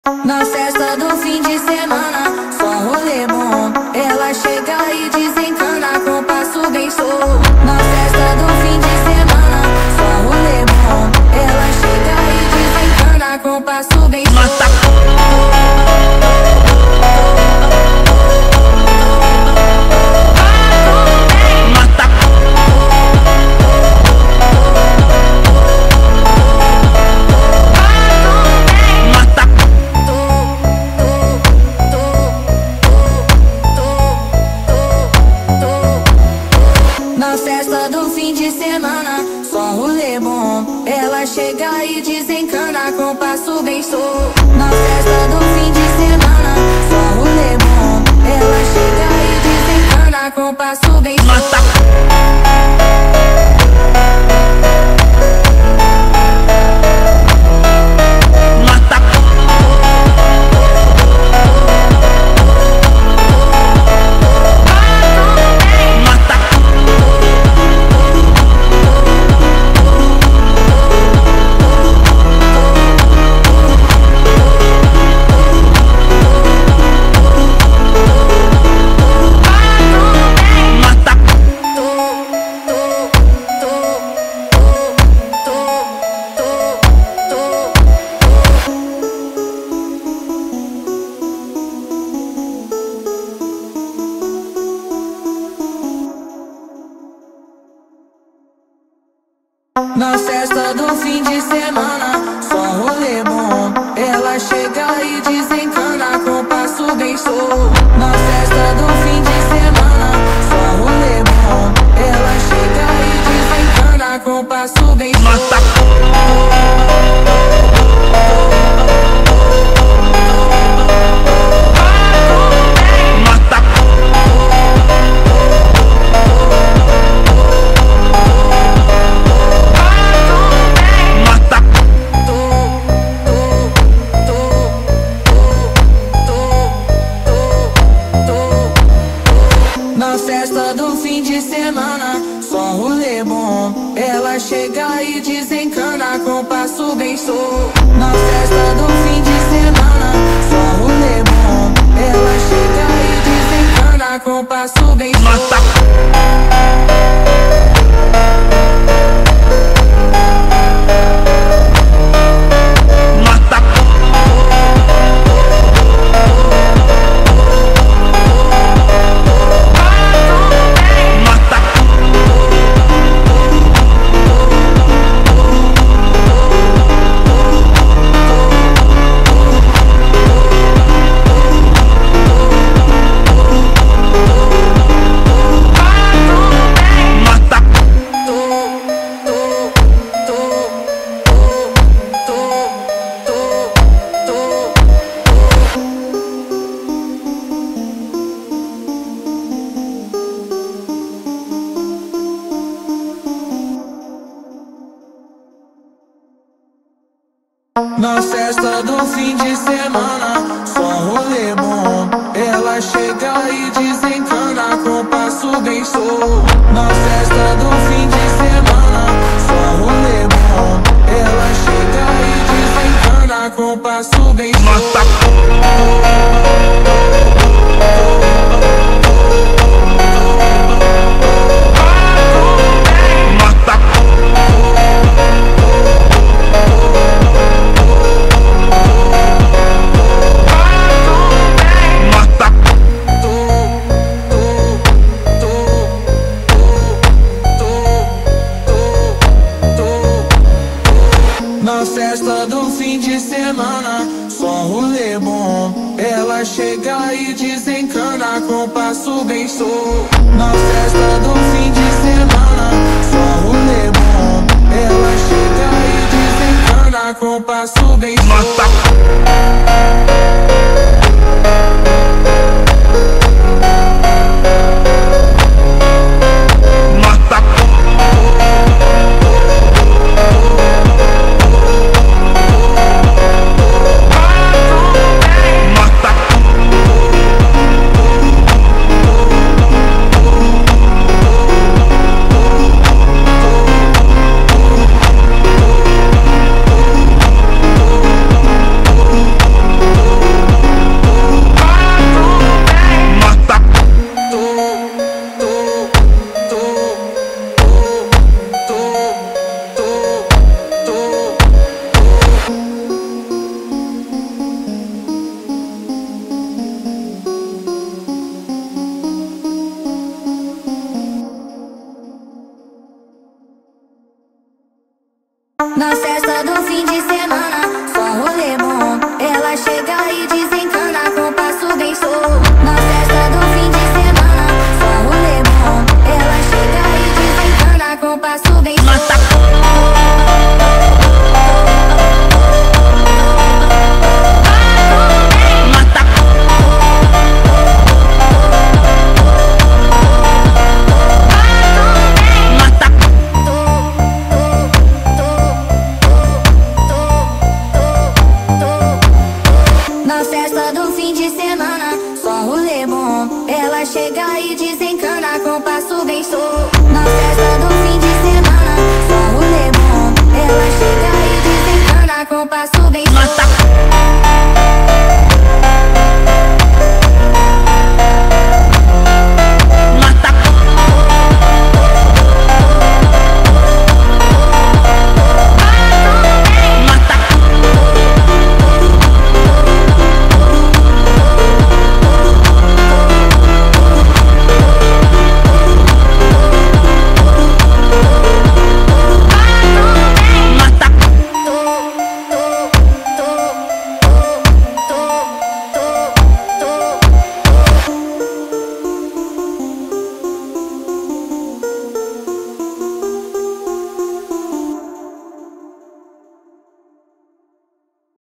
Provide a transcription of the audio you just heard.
Na festa do fim de semana, só um rolê bom. Ela chega e desencana com passo bem solto. Na festa do fim de semana, só um rolê bom. Ela chega e desencana com passo bem solto. Na festa do fim de semana, só um rolê bom. Ela chega e desencana com passo bem solto. Na festa do fim de semana, só um rolê bom. Ela chega e desencana com passo bem solto. Na festa do fim de semana, só um rolê bom. Ela chega e desencana com passo bem solto. Na festa do fim de semana, só um rolê bom. Ela chega e desencana com passo bem solto. Na festa do fim de semana, só um rolê bom. Ela chega e desencana com passo bem solto. Na festa do fim de semana, só um rolê bom. Ela chega e desencana com passo bem solto. Na festa do fim de semana, só um rolê bom. Ela chega e desencana com passo bem solto. Na festa do fim de semana, só um rolê bom. Ela chega e desencana com passo bem solto. Na festa do fim de semana, só um rolê bom. Ela chega e desencana com passo bem solto. Na festa do fim de semana, só um rolê bom. Ela chega e desencana com passo bem solto. Na festa do fim de semana, só rolê bom. Ela chega e desencana com passo bem solto. Na festa do fim de semana, só rolê bom. Ela chega e desencana com passo bem solto. Na festa do fim de semana, só rolê bom. Ela chega e desencana com passo bem solto.